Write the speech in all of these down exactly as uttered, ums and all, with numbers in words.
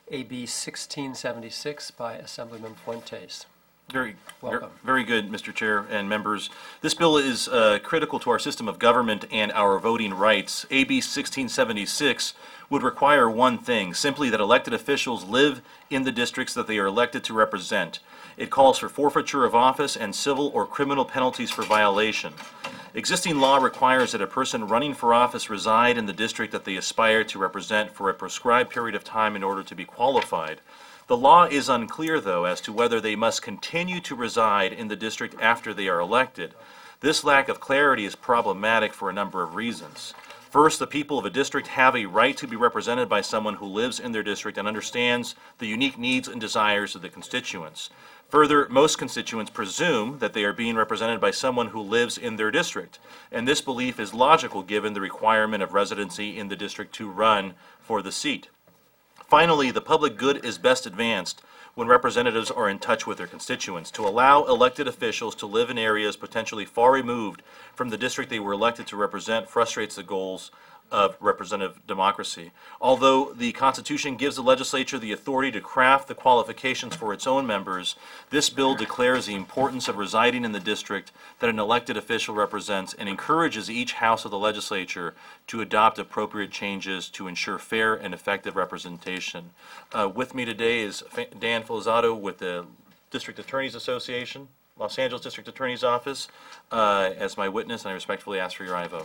A B sixteen seventy-six by Assemblyman Fuentes. Very, Welcome. very good, Mister Chair and members. This bill is uh, critical to our system of government and our voting rights. A B sixteen seventy-six would require one thing, simply that elected officials live in the districts that they are elected to represent. It calls for forfeiture of office and civil or criminal penalties for violation. Existing law requires that a person running for office reside in the district that they aspire to represent for a prescribed period of time in order to be qualified. The law is unclear, though, as to whether they must continue to reside in the district after they are elected. This lack of clarity is problematic for a number of reasons. First, the people of a district have a right to be represented by someone who lives in their district and understands the unique needs and desires of the constituents. Further, most constituents presume that they are being represented by someone who lives in their district, and this belief is logical given the requirement of residency in the district to run for the seat. Finally, the public good is best advanced when representatives are in touch with their constituents. To allow elected officials to live in areas potentially far removed from the district they were elected to represent frustrates the goals of representative democracy. Although the Constitution gives the legislature the authority to craft the qualifications for its own members, this bill declares the importance of residing in the district that an elected official represents and encourages each house of the legislature to adopt appropriate changes to ensure fair and effective representation. Uh, with me today is Dan Filizato with the District Attorneys Association, Los Angeles District Attorney's Office, uh, as my witness, and I respectfully ask for your aye vote.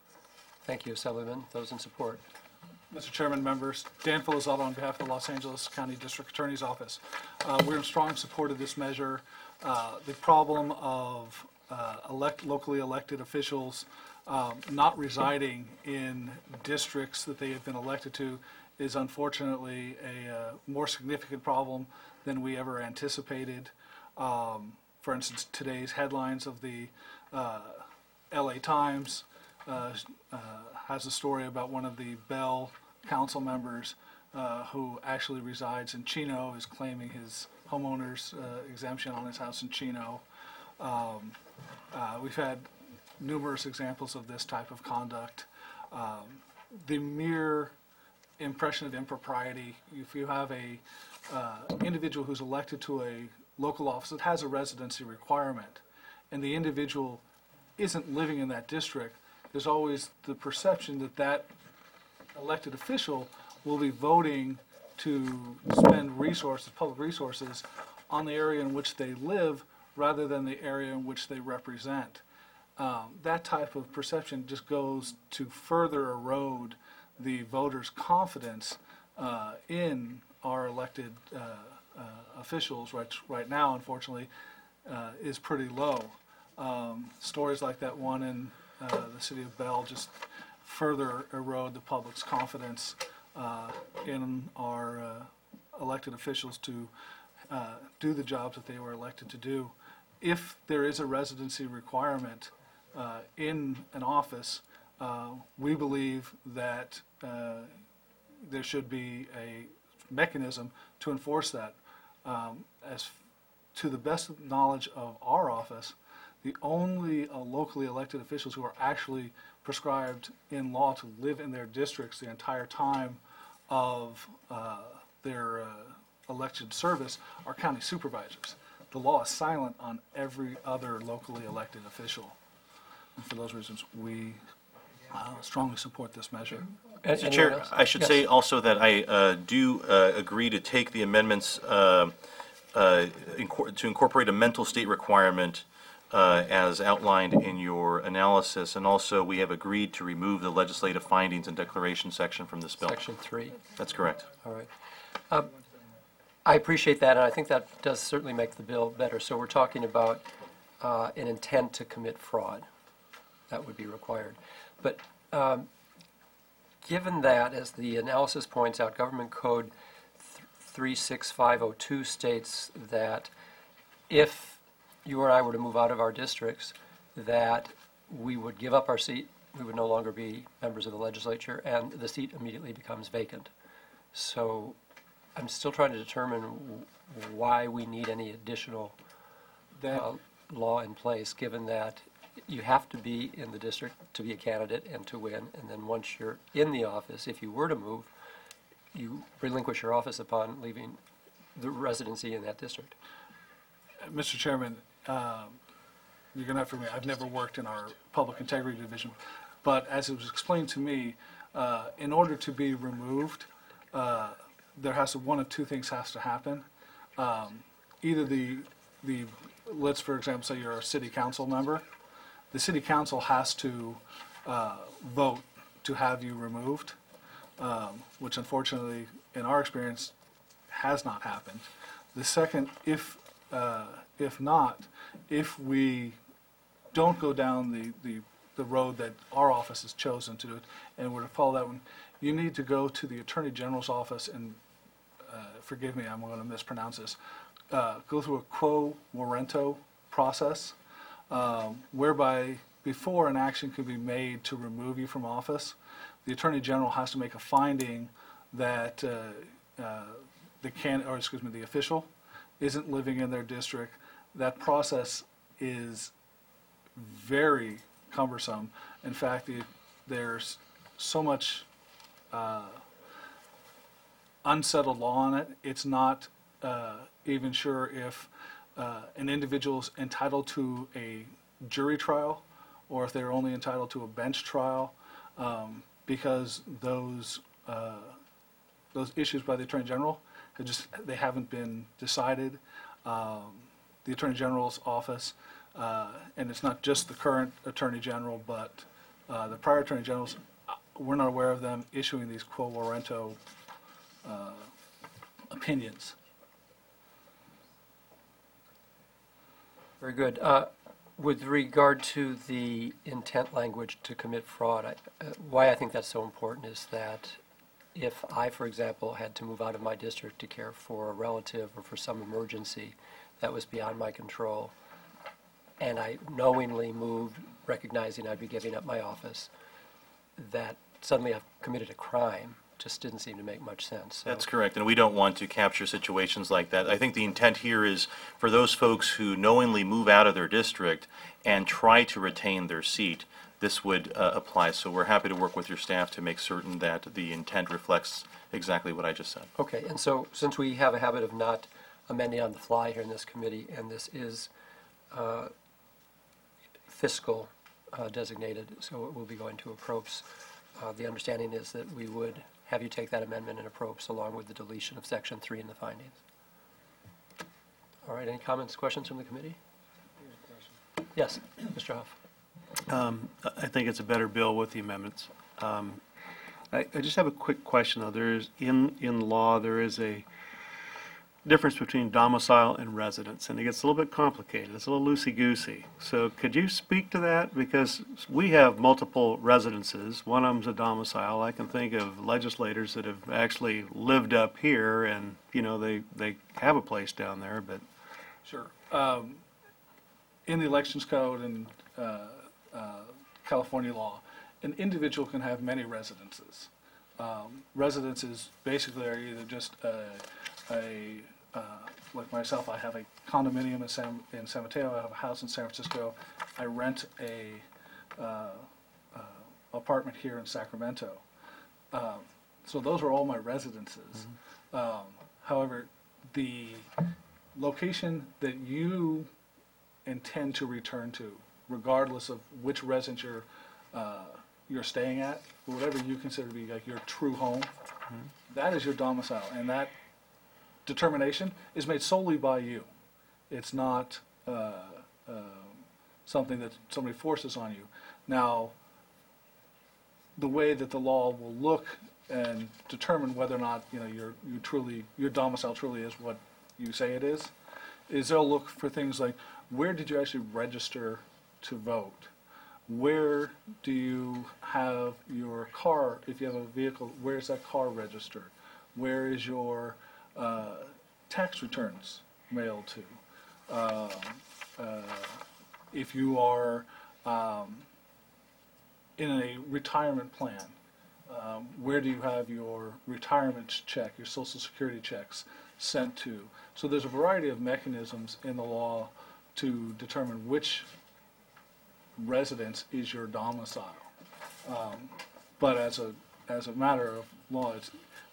Thank you, Assemblyman. Those in support. Mister Chairman, members, Dan Filizato on behalf of the Los Angeles County District Attorney's Office. Uh, we're in strong support of this measure. Uh, the problem of uh, elect, locally elected officials um, not residing in districts that they have been elected to is unfortunately a uh, more significant problem than we ever anticipated. Um, for instance, today's headlines of the uh, L A Times Uh, uh, has a story about one of the Bell council members uh, who actually resides in Chino, is claiming his homeowner's uh, exemption on his house in Chino. Um, uh, we've had numerous examples of this type of conduct. Um, the mere impression of impropriety, if you have a uh, individual who's elected to a local office that has a residency requirement, and the individual isn't living in that district, there's always the perception that that elected official will be voting to spend resources, public resources, on the area in which they live rather than the area in which they represent. Um, that type of perception just goes to further erode the voters' confidence uh, in our elected uh, uh, officials. Right, right now, unfortunately, uh, is pretty low. Um, stories like that one in Uh, the city of Bell just further erode the public's confidence uh, in our uh, elected officials to uh, do the jobs that they were elected to do. If there is a residency requirement uh, in an office, uh, we believe that uh, there should be a mechanism to enforce that. Um, as to the best knowledge of our office, the only uh, locally elected officials who are actually prescribed in law to live in their districts the entire time of uh, their uh, election service are county supervisors. The law is silent on every other locally elected official. And for those reasons, we uh, strongly support this measure. Mister Chair, I should yes. say also that I uh, do uh, agree to take the amendments uh, uh, inc to incorporate a mental state requirement Uh, as outlined in your analysis, and also we have agreed to remove the legislative findings and declaration section from this bill. Section three. That's correct. All right. Um, I appreciate that, and I think that does certainly make the bill better. So we're talking about uh, an intent to commit fraud. That would be required. But um, given that, as the analysis points out, Government Code three six five oh two states that if you or I were to move out of our districts, that we would give up our seat, we would no longer be members of the legislature, and the seat immediately becomes vacant. So I'm still trying to determine why we need any additional uh, law in place, given that you have to be in the district to be a candidate and to win, and then once you're in the office, if you were to move, you relinquish your office upon leaving the residency in that district. Mister Chairman, um, you're going to have to remember, I've never worked in our Public Integrity Division, but as it was explained to me, uh, in order to be removed, uh, there has to, one of two things has to happen. Um, Either the, the, let's for example say you're a city council member, the city council has to uh, vote to have you removed, um, which unfortunately, in our experience, has not happened. The second, if, uh, if not, if we don't go down the, the, the road that our office has chosen to do, and we're to follow that one, you need to go to the Attorney General's office and, uh, forgive me, I'm going to mispronounce this, uh, go through a quo warranto process, um, whereby before an action can be made to remove you from office, the Attorney General has to make a finding that uh, uh, the can, or excuse me, the official isn't living in their district. That process is very cumbersome. In fact, it, there's so much uh, unsettled law on it. It's not uh, even sure if uh, an individual is entitled to a jury trial or if they're only entitled to a bench trial, um, because those uh, those issues by the Attorney General have just they haven't been decided. Um, the Attorney General's office, uh, and it's not just the current Attorney General, but uh, the prior Attorney Generals, uh, we're not aware of them issuing these quo warranto uh, opinions. Very good. Uh, With regard to the intent language to commit fraud, I- uh, why I think that's so important is that if I, for example, had to move out of my district to care for a relative or for some emergency that was beyond my control, and I knowingly moved, recognizing I'd be giving up my office, that suddenly I've committed a crime just didn't seem to make much sense. So- That's correct, and we don't want to capture situations like that. I think the intent here is for those folks who knowingly move out of their district and try to retain their seat, this would uh, apply. So we're happy to work with your staff to make certain that the intent reflects exactly what I just said. Okay, and so since we have a habit of not amending on the fly here in this committee, and this is uh, fiscal uh, designated, so it will be going to approps, uh, the understanding is that we would have you take that amendment in approps along with the deletion of section three in the findings. All right, any comments, questions from the committee? Yes, Mister Huff. I think it's a better bill with the amendments. Um, I, I just have a quick question, though. There is, in, in law, there is a difference between domicile and residence, and it gets a little bit complicated. It's a little loosey-goosey. So could you speak to that? Because we have multiple residences. One of them's a domicile. I can think of legislators that have actually lived up here, and, you know, they, they have a place down there, but Sure. Um, in the Elections Code and uh, uh, California law, an individual can have many residences. Um, residences basically are either just a, a uh, like myself, I have a condominium in San, in San Mateo, I have a house in San Francisco, I rent a uh, uh, apartment here in Sacramento. Um, so those are all my residences. Um, however, the location that you intend to return to, regardless of which residence you're, uh, you're staying at, or whatever you consider to be like your true home, mm-hmm. that is your domicile, and that determination is made solely by you. It's not uh, uh, something that somebody forces on you. Now, the way that the law will look and determine whether or not you know your you truly your domicile truly is what you say it is, is they'll look for things like where did you actually register to vote? Where do you have your car, if you have a vehicle, where is that car registered? Where is your uh, tax returns mailed to? Um, uh, if you are um, in a retirement plan, um, where do you have your retirement check, your Social Security checks sent to? So there's a variety of mechanisms in the law to determine which residence is your domicile. Um, but as a as a matter of law, it's,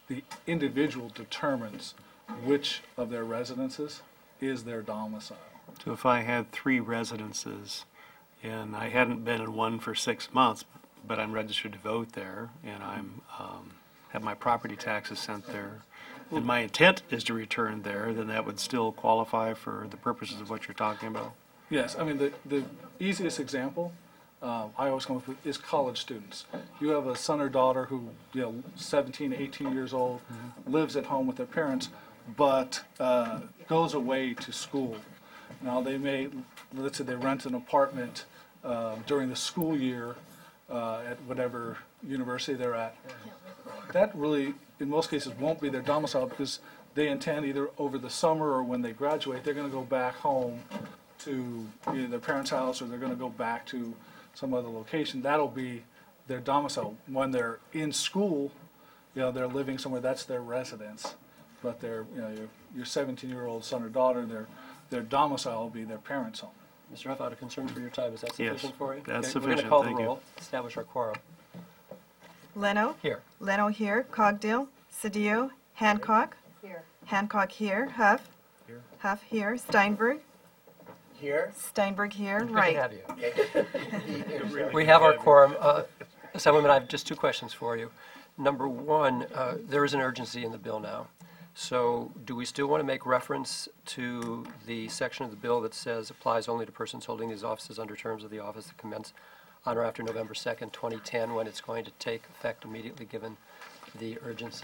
the individual determines which of their residences is their domicile. So if I had three residences and I hadn't been in one for six months, but I'm registered to vote there and I'm, um, have my property taxes sent there, and my intent is to return there, then that would still qualify for the purposes of what you're talking about? Yes, I mean, the, the easiest example uh, I always come up with is college students. You have a son or daughter who, you know, seventeen, eighteen years old, lives at home with their parents, but uh, goes away to school. Now, they may, let's say they rent an apartment uh, during the school year uh, at whatever university they're at. That really, in most cases, won't be their domicile because they intend either over the summer or when they graduate, they're going to go back home to either their parents' house or they're going to go back to some other location. That'll be their domicile. When they're in school, you know, they're living somewhere, that's their residence. But their, you know, your, your seventeen-year-old son or daughter, their, their domicile will be their parents' home. Mister Huff, out of concern for your time, is that Yes, sufficient for you? that's Okay, We're sufficient, going thank to you. call the roll, establish our quorum. Leno? Here. Leno here. Cogdill? Cedillo? Hancock? Here. Hancock here. Huff? Huff here. Steinberg? Here? Steinberg here. Good to Right. have you. We have our quorum. Uh, Assemblyman, I have just two questions for you. Number one, uh, there is an urgency in the bill now. So do we still want to make reference to the section of the bill that says applies only to persons holding these offices under terms of the office that commence on or after November second, twenty ten, when it's going to take effect immediately given the urgency?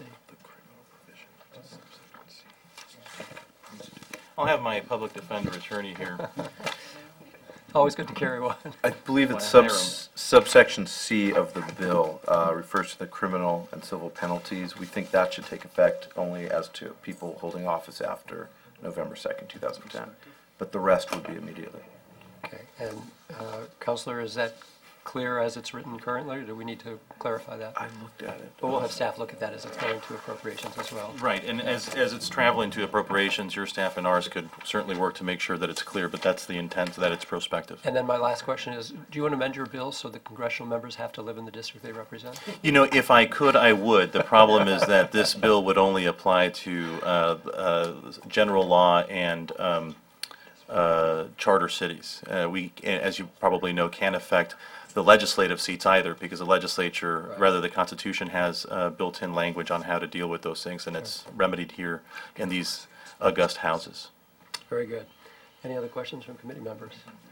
I'll have my public defender attorney here. Always good to carry one. I believe it's Wanna hire subs- subsection C of the bill uh, refers to the criminal and civil penalties. We think that should take effect only as to people holding office after November second, two thousand ten. But the rest would be immediately. Okay, and uh, Counselor, is that clear as it's written currently, or do we need to clarify that? I looked at it. But we'll have staff look at that as it's going to appropriations as well. Right, and as, as it's traveling to appropriations, your staff and ours could certainly work to make sure that it's clear, but that's the intent, that it's prospective. And then my last question is, do you want to amend your bill so the congressional members have to live in the district they represent? You know, if I could, I would. The problem is that this bill would only apply to uh, uh, general law and um, uh, charter cities. Uh, We, as you probably know, can't affect the legislative seats either, because the legislature, Right. rather the Constitution has uh, built-in language on how to deal with those things, and it's remedied here in these august houses. Very good. Any other questions from committee members?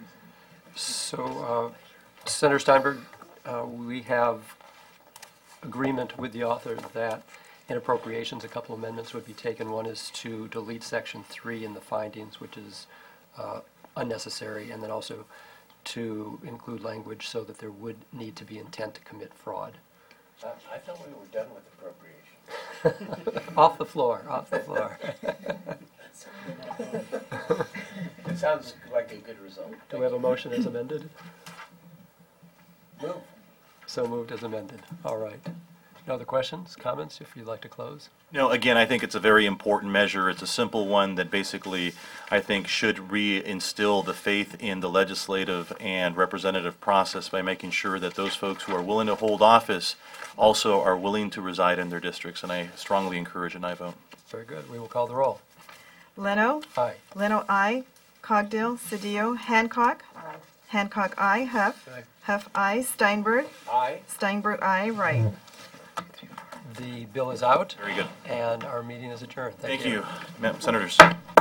So, uh, Senator Steinberg, uh, we have agreement with the author that in appropriations, a couple amendments would be taken. One is to delete section three in the findings, which is uh, unnecessary, and then also to include language so that there would need to be intent to commit fraud. I I thought we were done with appropriation. Off the floor, off the floor. It sounds like a good result. Do we have a motion as amended? Move. So moved as amended. All right. No other questions, comments, if you'd like to close? No, again, I think it's a very important measure. It's a simple one that basically, I think, should reinstill the faith in the legislative and representative process by making sure that those folks who are willing to hold office also are willing to reside in their districts, and I strongly encourage an aye vote. Very good. We will call the roll. Leno? Aye. Leno, aye. Cogdill? Cedillo? Hancock? Hancock, aye. Huff? Huff, aye. Steinberg? Aye. Steinberg, aye. Right. The bill is out, Very good. and our meeting is adjourned. Thank you, Ma- Senators.